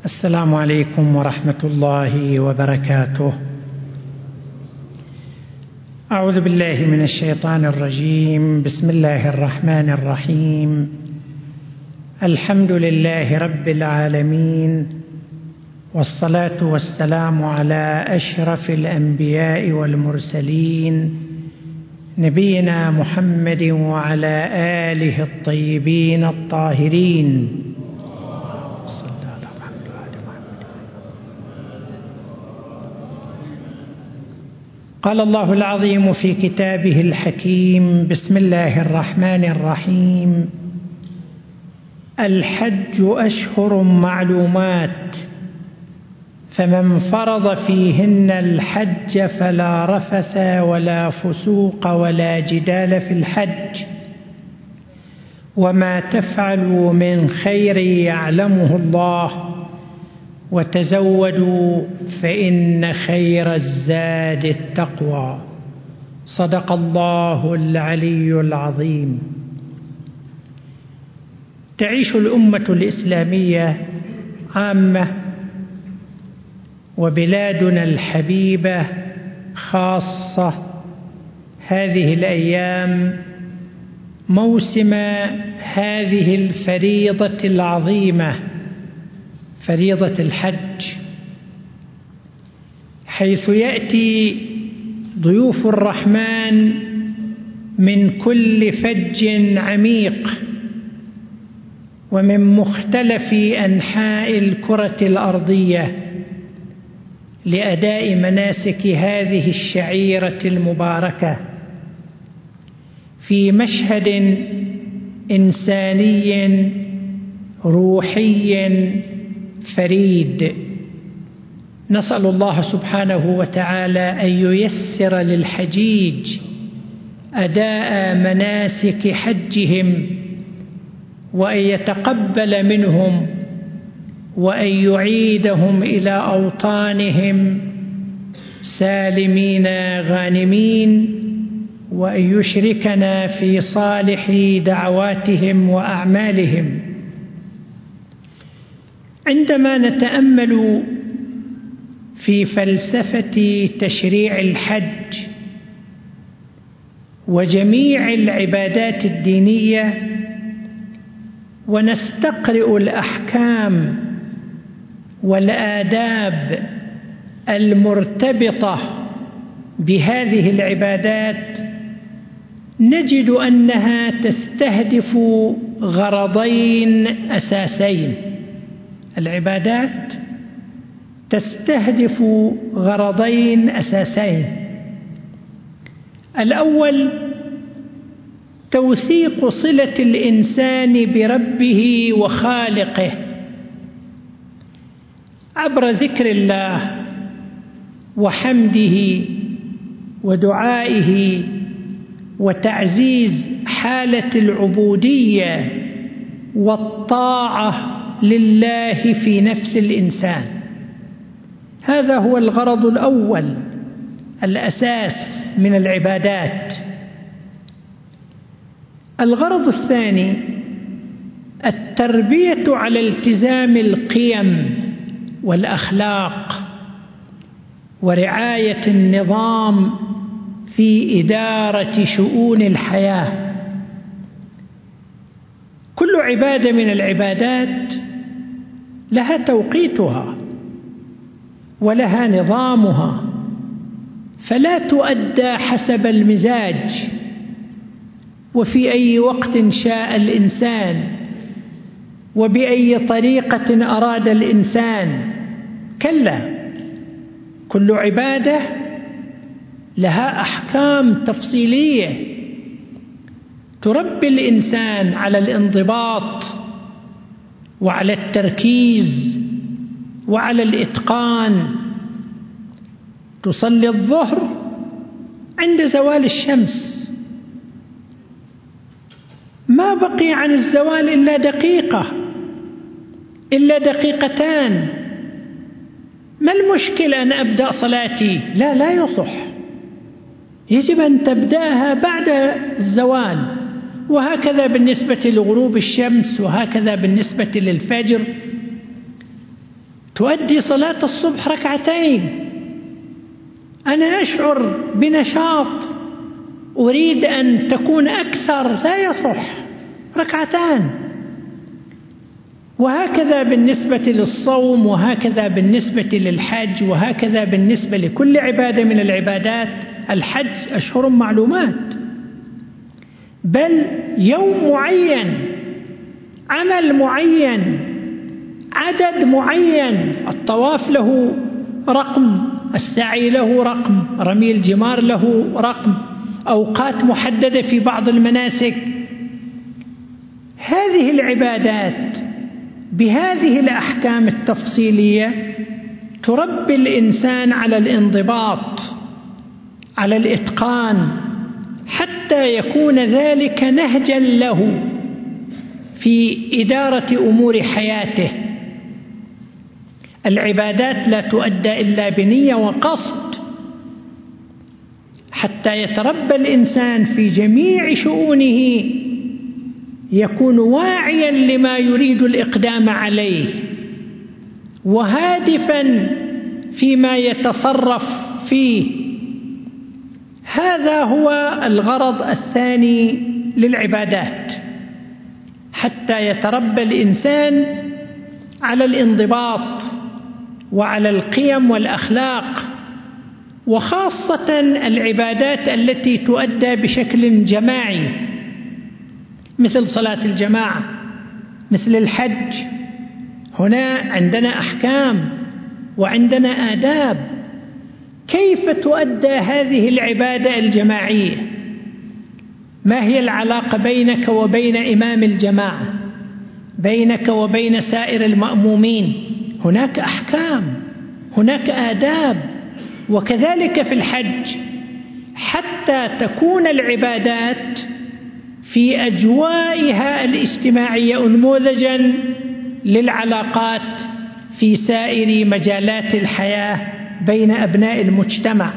السلام عليكم ورحمة الله وبركاته. أعوذ بالله من الشيطان الرجيم. بسم الله الرحمن الرحيم. الحمد لله رب العالمين، والصلاة والسلام على أشرف الأنبياء والمرسلين نبينا محمد وعلى آله الطيبين الطاهرين. قال الله العظيم في كتابه الحكيم: بسم الله الرحمن الرحيم. الحج أشهر معلومات، فمن فرض فيهن الحج فلا رفث ولا فسوق ولا جدال في الحج، وما تفعلوا من خير يعلمه الله، وتزودوا فإن خير الزاد التقوى. صدق الله العلي العظيم. تعيش الأمة الإسلامية عامة وبلادنا الحبيبة خاصة هذه الأيام موسم هذه الفريضة العظيمة، فريضة الحج، حيث يأتي ضيوف الرحمن من كل فج عميق ومن مختلف أنحاء الكرة الأرضية لأداء مناسك هذه الشعيرة المباركة في مشهد إنساني روحي فريد. نسأل الله سبحانه وتعالى أن ييسر للحجيج أداء مناسك حجهم، وأن يتقبل منهم، وأن يعيدهم إلى أوطانهم سالمين غانمين، وأن يشركنا في صالح دعواتهم وأعمالهم. عندما نتأمل في فلسفة تشريع الحج وجميع العبادات الدينية ونستقرئ الأحكام والآداب المرتبطة بهذه العبادات، نجد أنها تستهدف غرضين أساسين. العبادات تستهدف غرضين أساسين: الأول توثيق صلة الإنسان بربه وخالقه عبر ذكر الله وحمده ودعائه وتعزيز حالة العبودية والطاعة لله في نفس الإنسان. هذا هو الغرض الأول الأساس من العبادات. الغرض الثاني التربية على التزام القيم والأخلاق ورعاية النظام في إدارة شؤون الحياة. كل عبادة من العبادات لها توقيتها ولها نظامها، فلا تؤدى حسب المزاج وفي أي وقت شاء الإنسان وبأي طريقة أراد الإنسان. كلا، كل عبادة لها أحكام تفصيلية تربي الإنسان على الانضباط وعلى التركيز وعلى الإتقان. تصلي الظهر عند زوال الشمس، ما بقي عن الزوال إلا دقيقة إلا دقيقتان، ما المشكلة أن أبدأ صلاتي؟ لا يصح، يجب أن تبدأها بعد الزوال. وهكذا بالنسبة لغروب الشمس، وهكذا بالنسبة للفجر. تؤدي صلاة الصبح ركعتين، أنا أشعر بنشاط أريد أن تكون أكثر، لا يصح، ركعتان. وهكذا بالنسبة للصوم، وهكذا بالنسبة للحج، وهكذا بالنسبة لكل عبادة من العبادات. الحج أشهر معلومات، بل يوم معين، عمل معين، عدد معين. الطواف له رقم، السعي له رقم، رمي الجمار له رقم، أوقات محددة في بعض المناسك. هذه العبادات بهذه الأحكام التفصيلية تربي الإنسان على الانضباط، على الإتقان، حتى يكون ذلك نهجا له في إدارة أمور حياته. العبادات لا تؤدى إلا بنية وقصد، حتى يتربى الإنسان في جميع شؤونه، يكون واعيا لما يريد الإقدام عليه، وهادفا فيما يتصرف فيه. هذا هو الغرض الثاني للعبادات، حتى يتربى الإنسان على الانضباط وعلى القيم والأخلاق، وخاصة العبادات التي تؤدى بشكل جماعي، مثل صلاة الجماعة، مثل الحج. هنا عندنا أحكام وعندنا آداب. كيف تؤدى هذه العبادة الجماعية؟ ما هي العلاقة بينك وبين إمام الجماعة، بينك وبين سائر المأمومين؟ هناك أحكام، هناك آداب. وكذلك في الحج، حتى تكون العبادات في أجوائها الاجتماعية نموذجا للعلاقات في سائر مجالات الحياة بين أبناء المجتمع.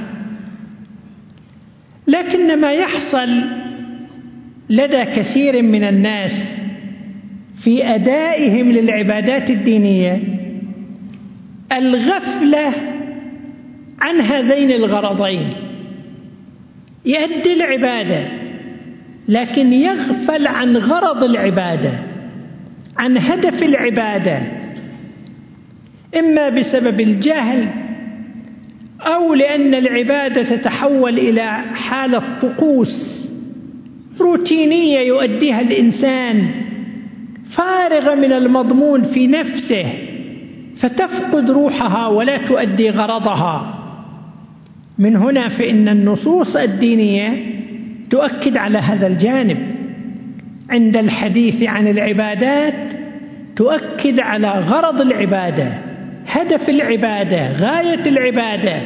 لكن ما يحصل لدى كثير من الناس في أدائهم للعبادات الدينية الغفلة عن هذين الغرضين. يؤدي العبادة لكن يغفل عن غرض العبادة، عن هدف العبادة، إما بسبب الجهل، أو لأن العبادة تتحول إلى حالة طقوس روتينية يؤديها الإنسان، فارغة من المضمون في نفسه، فتفقد روحها ولا تؤدي غرضها. من هنا فإن النصوص الدينية تؤكد على هذا الجانب. عند الحديث عن العبادات تؤكد على غرض العبادة، هدف العبادة، غاية العبادة.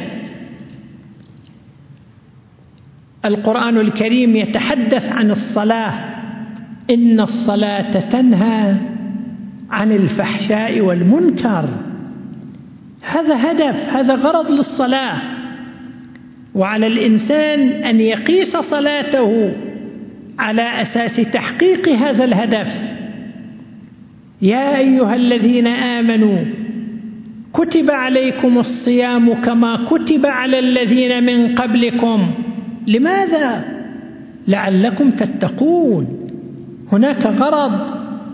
القرآن الكريم يتحدث عن الصلاة: إن الصلاة تنهى عن الفحشاء والمنكر. هذا هدف، هذا غرض للصلاة، وعلى الإنسان أن يقيس صلاته على أساس تحقيق هذا الهدف. يا أيها الذين آمنوا كتب عليكم الصيام كما كتب على الذين من قبلكم. لماذا؟ لعلكم تتقون. هناك غرض.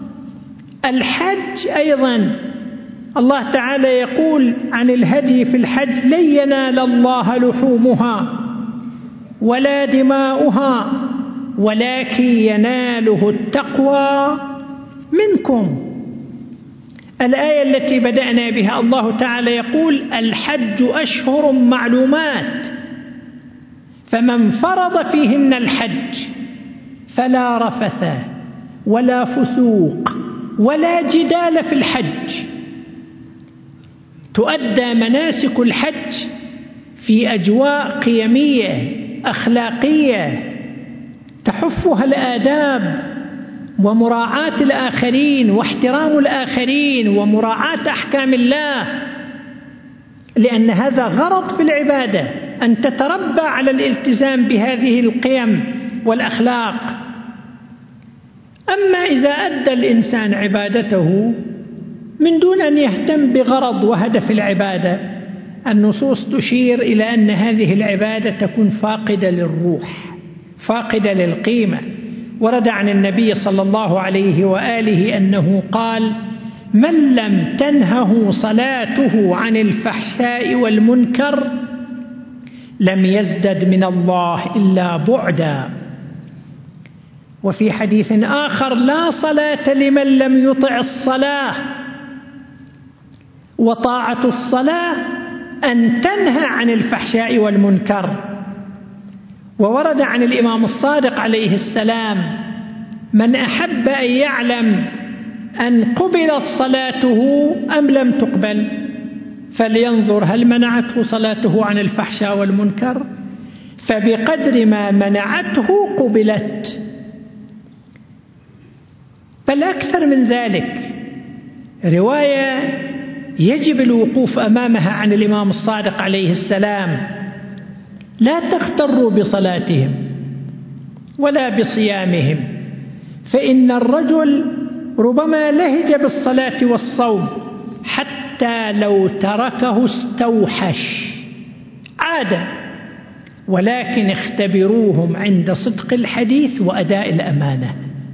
الحج أيضا الله تعالى يقول عن الهدي في الحج: لن ينال الله لحومها ولا دماؤها ولكن يناله التقوى منكم. الآية التي بدأنا بها الله تعالى يقول: الحج أشهر معلومات، فمن فرض فيهن الحج فلا رفث ولا فسوق ولا جدال في الحج. تؤدى مناسك الحج في أجواء قيمية أخلاقية تحفها الآداب ومراعاة الآخرين واحترام الآخرين ومراعاة أحكام الله، لأن هذا غرض في العبادة، أن تتربى على الالتزام بهذه القيم والأخلاق. أما إذا أدى الإنسان عبادته من دون أن يهتم بغرض وهدف العبادة. النصوص تشير إلى أن هذه العبادة تكون فاقدة للروح، فاقدة للقيمة. ورد عن النبي صلى الله عليه وآله أنه قال: من لم تنهه صلاته عن الفحشاء والمنكر لم يزدد من الله إلا بعدا. وفي حديث آخر: لا صلاة لمن لم يطع الصلاة، وطاعة الصلاة أن تنهى عن الفحشاء والمنكر. وورد عن الإمام الصادق عليه السلام: من أحب أن يعلم أن قبلت صلاته أم لم تقبل فلينظر هل منعته صلاته عن الفحشاء والمنكر، فبقدر ما منعته قبلت، بل أكثر من ذلك. رواية يجب الوقوف أمامها عن الإمام الصادق عليه السلام: لا تغتروا بصلاتهم ولا بصيامهم، فإن الرجل ربما لهج بالصلاة والصوم حتى لو تركه استوحش عادة، ولكن اختبروهم عند صدق الحديث وأداء الأمانة.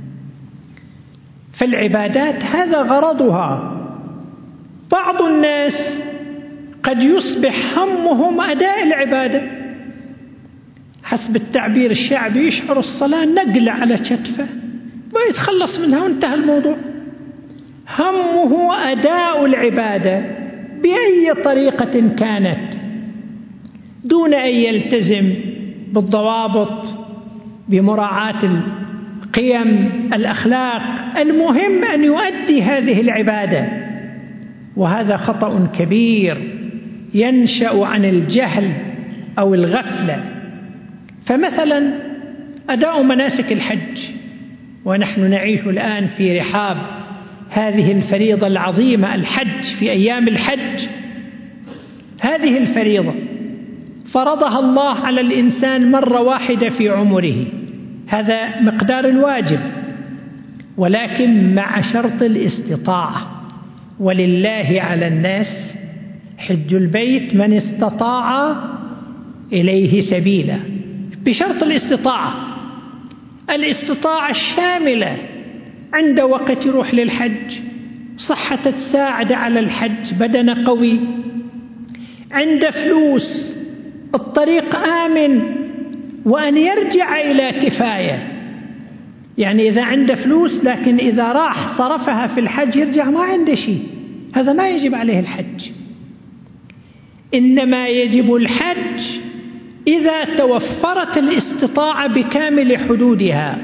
فالعبادات هذا غرضها. بعض الناس قد يصبح همهم أداء العبادة، حسب التعبير الشعبي يشعر الصلاة نقلة على كتفه ويتخلص منها وانتهى الموضوع. همه أداء العبادة بأي طريقة كانت، دون أن يلتزم بالضوابط، بمراعاة القيم، الأخلاق. المهم أن يؤدي هذه العبادة، وهذا خطأ كبير ينشأ عن الجهل أو الغفلة. فمثلا أداء مناسك الحج، ونحن نعيش الآن في رحاب هذه الفريضة العظيمة، الحج في أيام الحج. هذه الفريضة فرضها الله على الإنسان مرة واحدة في عمره، هذا مقدار الواجب، ولكن مع شرط الاستطاعة. ولله على الناس حج البيت من استطاع إليه سبيلا، بشرط الاستطاعة، الاستطاعة الشاملة. عند وقت يروح للحج، صحة تساعد على الحج، بدن قوي، عند فلوس، الطريق آمن، وأن يرجع إلى كفاية. يعني إذا عنده فلوس لكن إذا راح صرفها في الحج يرجع ما عنده شيء، هذا ما يجب عليه الحج. إنما يجب الحج إذا توفرت الاستطاعة بكامل حدودها.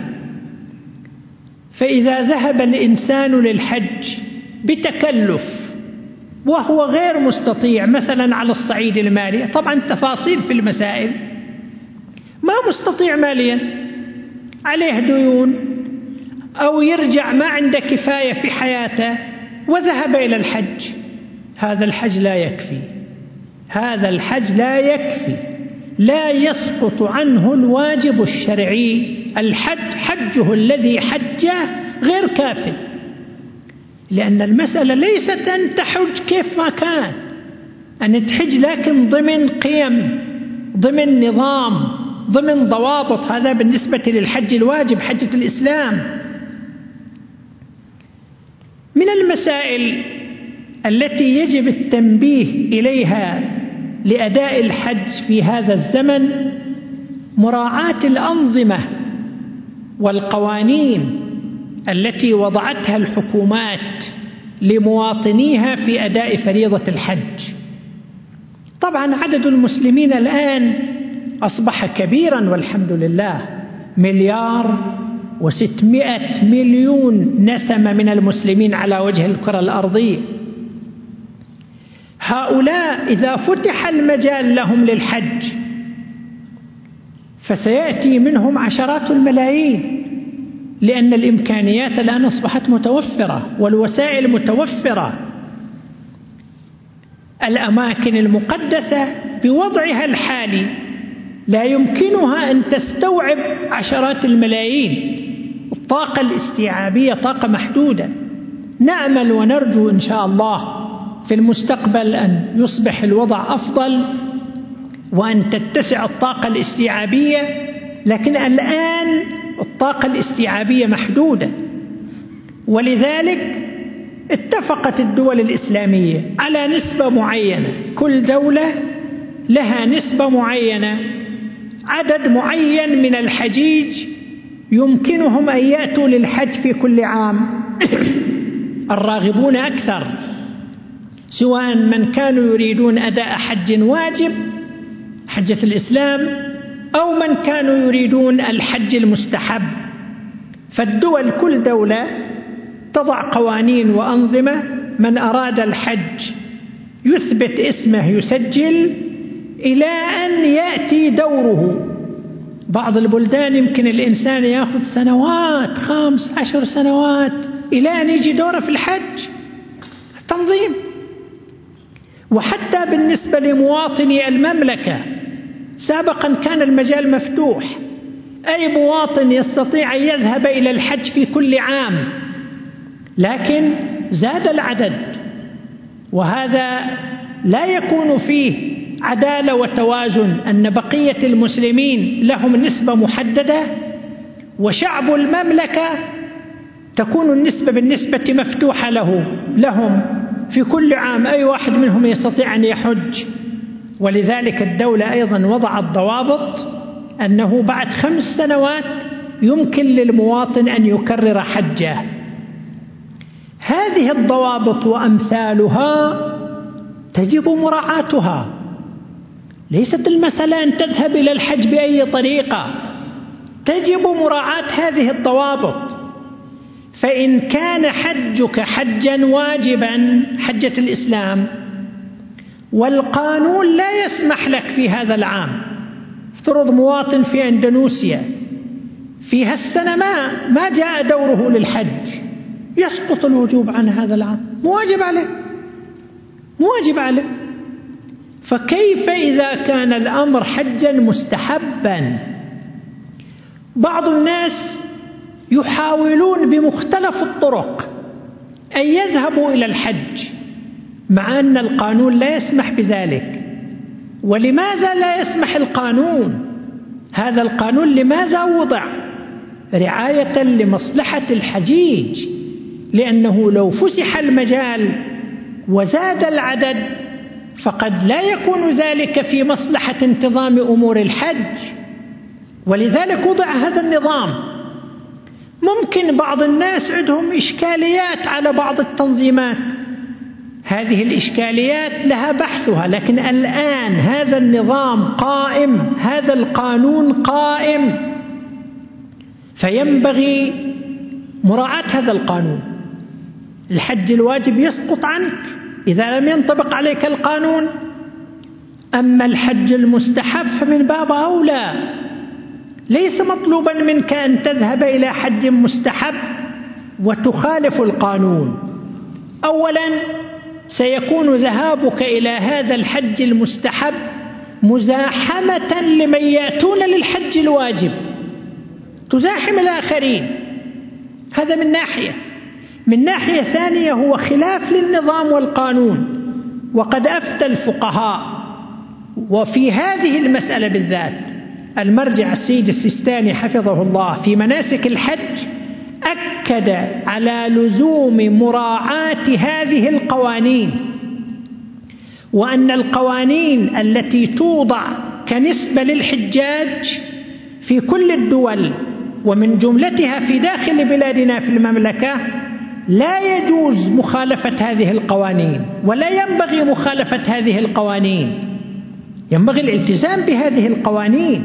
فإذا ذهب الإنسان للحج بتكلف وهو غير مستطيع، مثلا على الصعيد المالي، طبعا تفاصيل في المسائل، ما مستطيع ماليا، عليه ديون، أو يرجع ما عنده كفاية في حياته وذهب إلى الحج، هذا الحج لا يكفي، هذا الحج لا يكفي، لا يسقط عنه الواجب الشرعي. الحج حجه الذي حجه غير كاف، لأن المسألة ليست أن تحج كيف ما كان، أن تحج لكن ضمن قيم، ضمن نظام، ضمن ضوابط. هذا بالنسبة للحج الواجب، حجة الإسلام. من المسائل التي يجب التنبيه إليها لأداء الحج في هذا الزمن مراعاة الأنظمة والقوانين التي وضعتها الحكومات لمواطنيها في أداء فريضة الحج. طبعا عدد المسلمين الآن أصبح كبيرا والحمد لله، 1,600,000,000 نسمة من المسلمين على وجه الكرة الأرضية. هؤلاء إذا فتح المجال لهم للحج فسيأتي منهم عشرات الملايين، لأن الإمكانيات الآن أصبحت متوفرة والوسائل متوفرة. الأماكن المقدسة بوضعها الحالي لا يمكنها أن تستوعب عشرات الملايين، الطاقة الاستيعابية طاقة محدودة. نأمل ونرجو إن شاء الله في المستقبل أن يصبح الوضع أفضل وأن تتسع الطاقة الاستيعابية، لكن الآن الطاقة الاستيعابية محدودة، ولذلك اتفقت الدول الإسلامية على نسبة معينة، كل دولة لها نسبة معينة، عدد معين من الحجيج يمكنهم أن يأتوا للحج في كل عام. الراغبون أكثر، سواء من كانوا يريدون أداء حج واجب حجة الإسلام أو من كانوا يريدون الحج المستحب. فالدول كل دولة تضع قوانين وأنظمة، من أراد الحج يثبت اسمه يسجل إلى أن يأتي دوره. بعض البلدان يمكن الإنسان يأخذ سنوات، 15 سنوات إلى أن يجي دوره في الحج. تنظيم. وحتى بالنسبة لمواطني المملكة سابقا كان المجال مفتوح، أي مواطن يستطيع أن يذهب إلى الحج في كل عام، لكن زاد العدد، وهذا لا يكون فيه عدالة وتوازن، أن بقية المسلمين لهم نسبة محددة وشعب المملكة تكون النسبة بالنسبة مفتوحة لهم في كل عام، أي واحد منهم يستطيع أن يحج. ولذلك الدولة أيضا وضعت ضوابط أنه بعد 5 سنوات يمكن للمواطن أن يكرر حجه. هذه الضوابط وأمثالها تجب مراعاتها، ليست المسألة أن تذهب إلى الحج بأي طريقة، تجب مراعاة هذه الضوابط. فإن كان حجك حجا واجبا حجة الإسلام والقانون لا يسمح لك في هذا العام، افترض مواطن في أندونيسيا في هالسنة ما جاء دوره للحج، يسقط الوجوب عن هذا العام، مواجب عليه. فكيف إذا كان الأمر حجا مستحبا؟ بعض الناس يحاولون بمختلف الطرق أن يذهبوا إلى الحج مع أن القانون لا يسمح بذلك. ولماذا لا يسمح القانون؟ هذا القانون لماذا وضع؟ رعاية لمصلحة الحجيج، لأنه لو فسح المجال وزاد العدد فقد لا يكون ذلك في مصلحة انتظام أمور الحج، ولذلك وضع هذا النظام. ممكن بعض الناس عندهم إشكاليات على بعض التنظيمات، هذه الإشكاليات لها بحثها، لكن الآن هذا النظام قائم، هذا القانون قائم، فينبغي مراعاة هذا القانون. الحج الواجب يسقط عنك إذا لم ينطبق عليك القانون، أما الحج المستحب فمن باب أولى، ليس مطلوبا منك أن تذهب إلى حج مستحب وتخالف القانون. أولا سيكون ذهابك إلى هذا الحج المستحب مزاحمة لمن يأتون للحج الواجب، تزاحم الآخرين، هذا من ناحية. من ناحية ثانية هو خلاف للنظام والقانون، وقد أفتى الفقهاء وفي هذه المسألة بالذات. المرجع السيد السيستاني حفظه الله في مناسك الحج أكد على لزوم مراعاة هذه القوانين، وأن القوانين التي توضع كنسبة للحجاج في كل الدول ومن جملتها في داخل بلادنا في المملكة لا يجوز مخالفة هذه القوانين، ولا ينبغي مخالفة هذه القوانين، ينبغي الالتزام بهذه القوانين.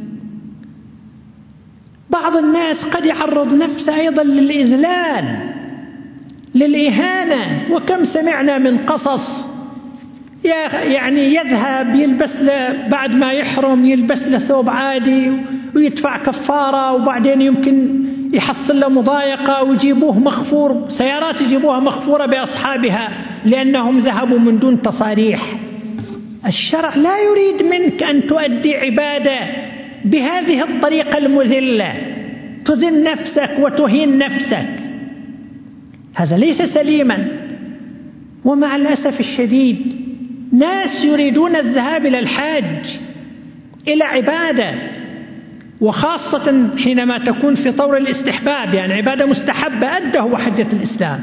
بعض الناس قد يعرض نفسه أيضا للإذلال، للإهانة، وكم سمعنا من قصص يعني يذهب يلبس له بعد ما يحرم يلبس له ثوب عادي ويدفع كفارة، وبعدين يمكن يحصل له مضايقة ويجيبوه مغفور، سيارات يجيبوها مغفورة بأصحابها لأنهم ذهبوا من دون تصاريح. الشرع لا يريد منك أن تؤدي عبادة بهذه الطريقة المذلة، تذل نفسك وتهين نفسك. هذا ليس سليما. ومع الأسف الشديد ناس يريدون الذهاب إلى الحج، إلى عبادة، وخاصة حينما تكون في طور الاستحباب، يعني عبادة مستحبة أدى هو حجة الإسلام،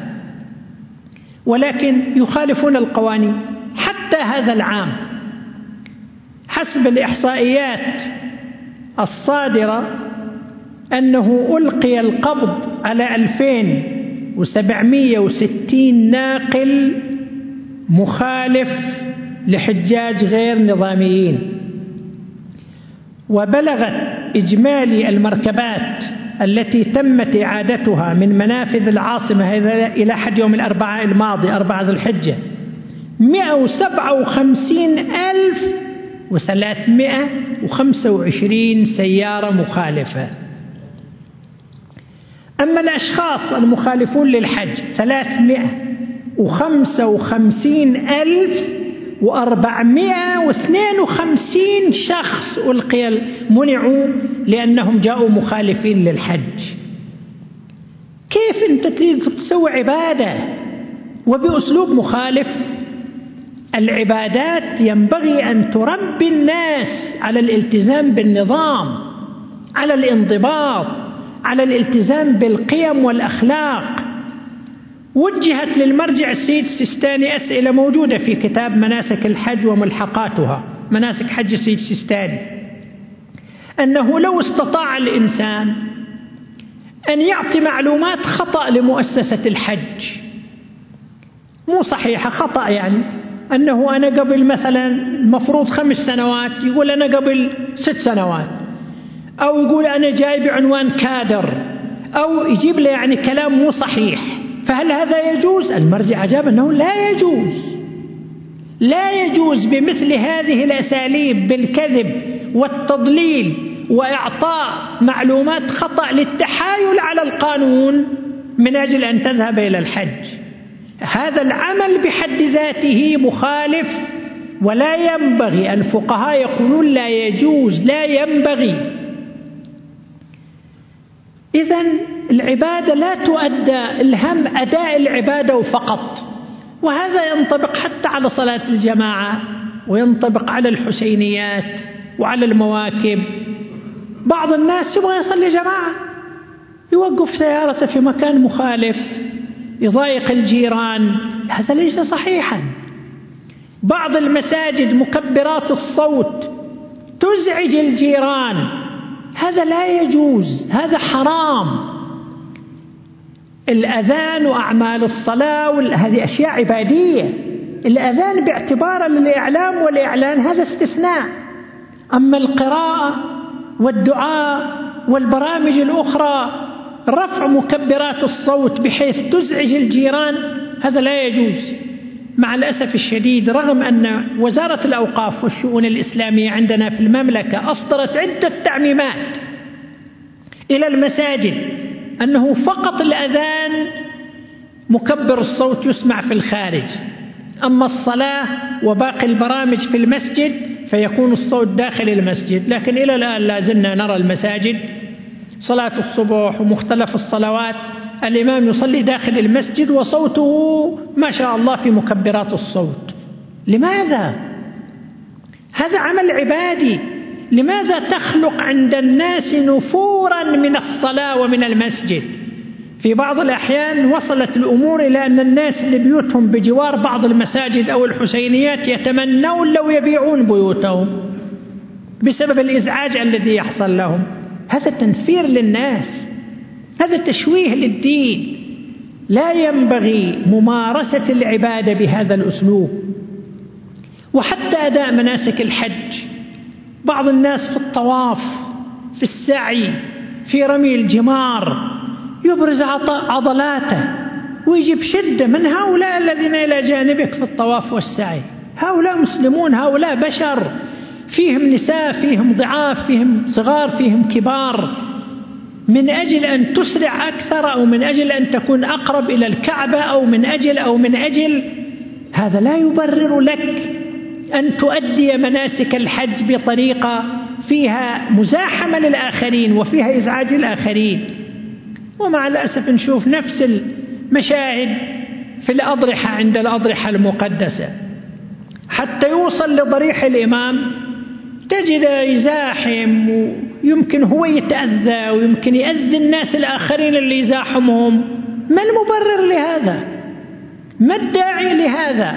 ولكن يخالفون القوانين. حتى هذا العام حسب الإحصائيات الصادرة أنه ألقي القبض على 2760 ناقل مخالف لحجاج غير نظاميين، وبلغت إجمالي المركبات التي تمت إعادتها من منافذ العاصمة إلى حد يوم الأربعاء الماضي 4 ذي الحجة 157,325 سيارة مخالفة. أما الأشخاص المخالفون للحج 355,452 شخص منعوا لأنهم جاءوا مخالفين للحج. كيف أنت تريد تسوي عبادة وبأسلوب مخالف؟ العبادات ينبغي أن تربي الناس على الالتزام بالنظام، على الانضباط، على الالتزام بالقيم والأخلاق. وجهت للمرجع السيد السيستاني أسئلة موجودة في كتاب مناسك الحج وملحقاتها، مناسك حج السيد السيستاني، أنه لو استطاع الإنسان أن يعطي معلومات خطأ لمؤسسة الحج، مو صحيحة، خطأ، يعني أنه أنا قبل مثلا المفروض 5 سنوات يقول أنا قبل 6 سنوات، أو يقول أنا جاي بعنوان كادر، أو يجيب لي يعني كلام مو صحيح، فهل هذا يجوز؟ المرجع أجاب أنه لا يجوز، لا يجوز بمثل هذه الأساليب بالكذب والتضليل وإعطاء معلومات خطأ للتحايل على القانون من أجل أن تذهب إلى الحج. هذا العمل بحد ذاته مخالف ولا ينبغي. الفقهاء يقولون لا يجوز، لا ينبغي. إذن العبادة لا تؤدى، الهم أداء العبادة فقط، وهذا ينطبق حتى على صلاة الجماعة، وينطبق على الحسينيات وعلى المواكب. بعض الناس يبغى يصلي جماعة، يوقف سيارته في مكان مخالف، يضايق الجيران، هذا ليس صحيحا. بعض المساجد مكبرات الصوت تزعج الجيران، هذا لا يجوز، هذا حرام. الأذان وأعمال الصلاة هذه أشياء عبادية، الأذان باعتبار للإعلام والإعلان هذا استثناء. أما القراءة والدعاء والبرامج الأخرى، رفع مكبرات الصوت بحيث تزعج الجيران، هذا لا يجوز. مع الأسف الشديد، رغم أن وزارة الأوقاف والشؤون الإسلامية عندنا في المملكة أصدرت عدة تعميمات إلى المساجد أنه فقط الأذان مكبر الصوت يسمع في الخارج، أما الصلاة وباقي البرامج في المسجد فيكون الصوت داخل المسجد. لكن إلى الآن لا زلنا نرى المساجد صلاة الصبح ومختلف الصلوات الإمام يصلي داخل المسجد وصوته ما شاء الله في مكبرات الصوت. لماذا؟ هذا عمل عبادي. لماذا تخلق عند الناس نفورا من الصلاة ومن المسجد؟ في بعض الأحيان وصلت الأمور إلى أن الناس اللي بيوتهم بجوار بعض المساجد أو الحسينيات يتمنون لو يبيعون بيوتهم بسبب الإزعاج الذي يحصل لهم. هذا تنفير للناس، هذا تشويه للدين. لا ينبغي ممارسة العبادة بهذا الأسلوب. وحتى أداء مناسك الحج، بعض الناس في الطواف، في السعي، في رمي الجمار يبرز عضلاته ويجيب شدة من هؤلاء الذين إلى جانبك في الطواف والسعي. هؤلاء مسلمون، هؤلاء بشر، فيهم نساء، فيهم ضعاف، فيهم صغار، فيهم كبار. من أجل أن تسرع أكثر، أو من أجل أن تكون أقرب إلى الكعبة، أو من أجل هذا لا يبرر لك أن تؤدي مناسك الحج بطريقة فيها مزاحمة للآخرين وفيها إزعاج الآخرين. ومع الأسف نشوف نفس مشاهد في الأضرحة عند الأضرحة المقدسة حتى يوصل لضريح الإمام تجد يزاحم، ويمكن هو يتأذى ويمكن يأذي الناس الآخرين اللي يزاحمهم. ما المبرر لهذا؟ ما الداعي لهذا؟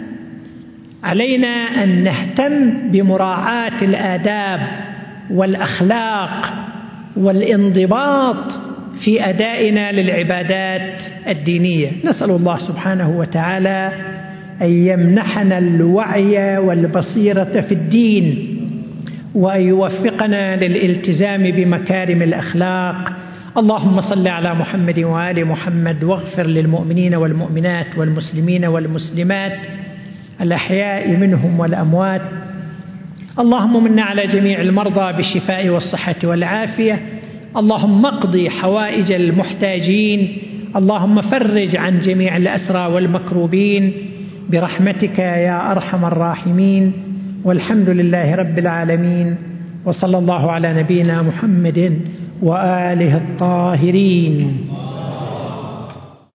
علينا أن نهتم بمراعاة الآداب والأخلاق والانضباط في أدائنا للعبادات الدينية. نسأل الله سبحانه وتعالى أن يمنحنا الوعي والبصيرة في الدين، وأن يوفقنا للالتزام بمكارم الأخلاق. اللهم صل على محمد وآل محمد، واغفر للمؤمنين والمؤمنات والمسلمين والمسلمات الأحياء منهم والأموات. اللهم منا على جميع المرضى بالشفاء والصحة والعافية. اللهم اقضي حوائج المحتاجين. اللهم فرج عن جميع الأسرى والمكروبين برحمتك يا أرحم الراحمين. والحمد لله رب العالمين، وصلى الله على نبينا محمد وآله الطاهرين.